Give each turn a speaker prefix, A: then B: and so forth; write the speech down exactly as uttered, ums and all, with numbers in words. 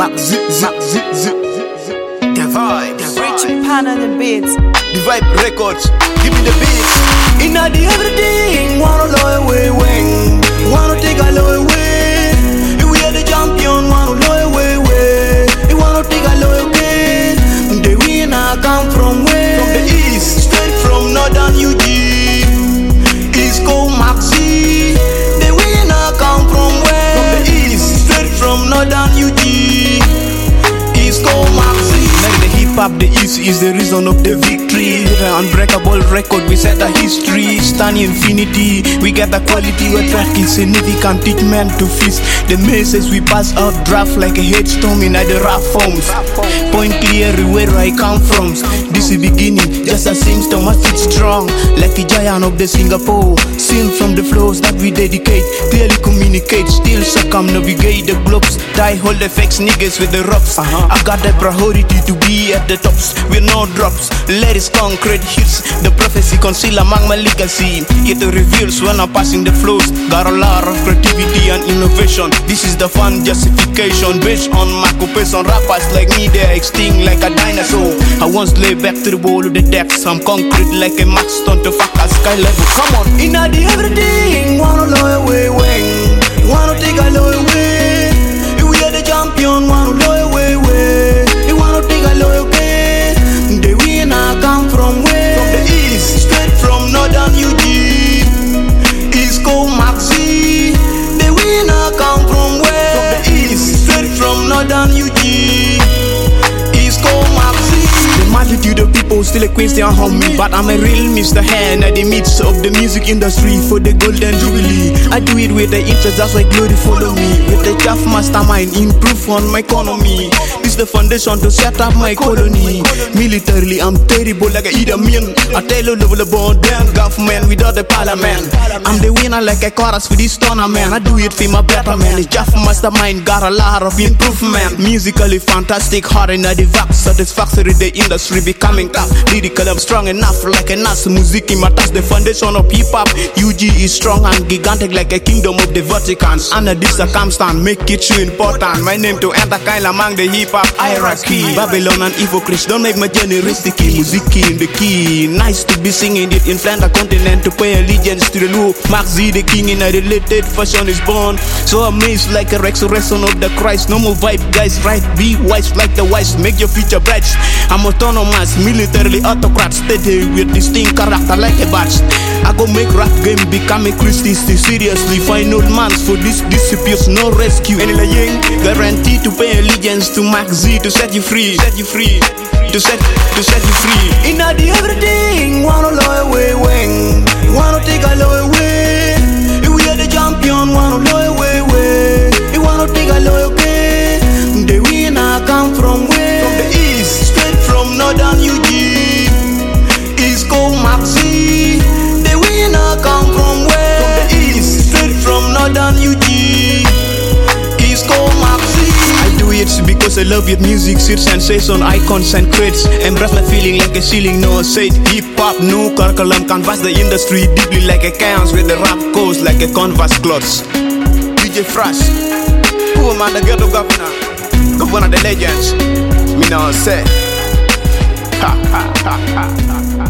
A: Mac Z Z Z Z. The vibe, the vibe.
B: Richie Pan on the beats.
A: The Vibe Records. Give me the beats.
C: Inna the everything, wanna low away, wing. Wanna take a low away. We are the champion, wanna low away, way. You wanna take a low away. The winner come from where?
A: From the east,
C: straight from northern U G. East Coast Maxi. The winner come from where?
A: From the east,
C: straight from northern U G. East Coast Maxi.
A: like the hip hop, the east is the reason of the victory. With an unbreakable record, we set a history. Stunning infinity, we get the quality. We track is significant, teach men to feast. The message we pass out draft like a headstone in the rap forms. Point clear where I come from. This is beginning, just a Simpson, must it strong. Like a giant of the Singapore. Sing from the flows that we dedicate. Clearly communicate, still circumnavigate the globes. Die hold the facts, niggas with the ropes. uh-huh. I got the priority to be at the tops. With no drops, let it concrete hits. The prophecy conceal among my legacy. It reveals when I'm passing the flows. Got a lot of creativity and innovation. This is the fun justification. Based on my occupation, rappers like me, they're extinct like a dinosaur. I once lay back to the bowl of the depths. I'm concrete like a max stone to fuck a sky level. Come on.
C: Inna the everything, wanna low away, wing. Wanna take a low away. We are the champion, wanna low away, way. You wanna take a low away. The winner come from where?
A: From the east,
C: straight from northern U G. East Coast Maxi. The winner come from where?
A: From the east,
C: straight from northern U G. East Coast Maxi.
A: the multitude of people still a question on me, but I'm a real Mister Hand at the midst of the music industry for the golden jubilee. I do it with the interest, that's why glory follow me. With the Jaff mastermind, improve on my economy. This the foundation to set up my colony. Militarily, I'm terrible like a Idi Amin. I tell you, level of born damn government without the parliament. I'm the winner like a chorus for this tournament. I do it for my better man. The Jaff mastermind got a lot of improvement. Musically fantastic, hard in the vax, satisfactory the industry becoming tough. Lyrical, I'm strong enough like a Nas. Music in my touch, the foundation of hip hop. U G is strong and gigantic like a kingdom of the Vaticans. Under this circumstance, make it too important. My name to enter kind among the hip hop hierarchy. Babylon and hypocrites don't make my journey risky. Music in the key. Nice to be singing it in Flanders continent to pay allegiance to the Lord. Mac Z, the king in a related fashion is born. So amazed like a resurrection of the Christ. No more vibe, guys, right? Be wise like the wise. Make your future bright. I'm autonomous, militarily autocrat, steady with distinct character like a badge. I go make rap game become a Christianity. Seriously, final mans for this disputes, no rescue. Any lying, guaranteed to pay allegiance to Mac Z to set you free, set you free, to set, to set you free.
C: Inna the everything, wanna low away, wing. Wanna take a low away. We are the champion, wanna low away, way. You wanna take a low away. The winner come from where?
A: From the east,
C: straight from northern U G. East Coast Maxi. The winner come from where?
A: from the east,
C: straight from northern U G. East Coast Maxi.
A: I do it because I love your music, sweet sensation, icons and crates. Embrace my feeling like a ceiling, no said. Hip hop, no curriculum, canvas the industry deeply like a chaos with the rap coast like a canvas clothes. D J Fresh, who am I the ghetto governor? Governor of the legends, me now say. Ha ha ha ha ha.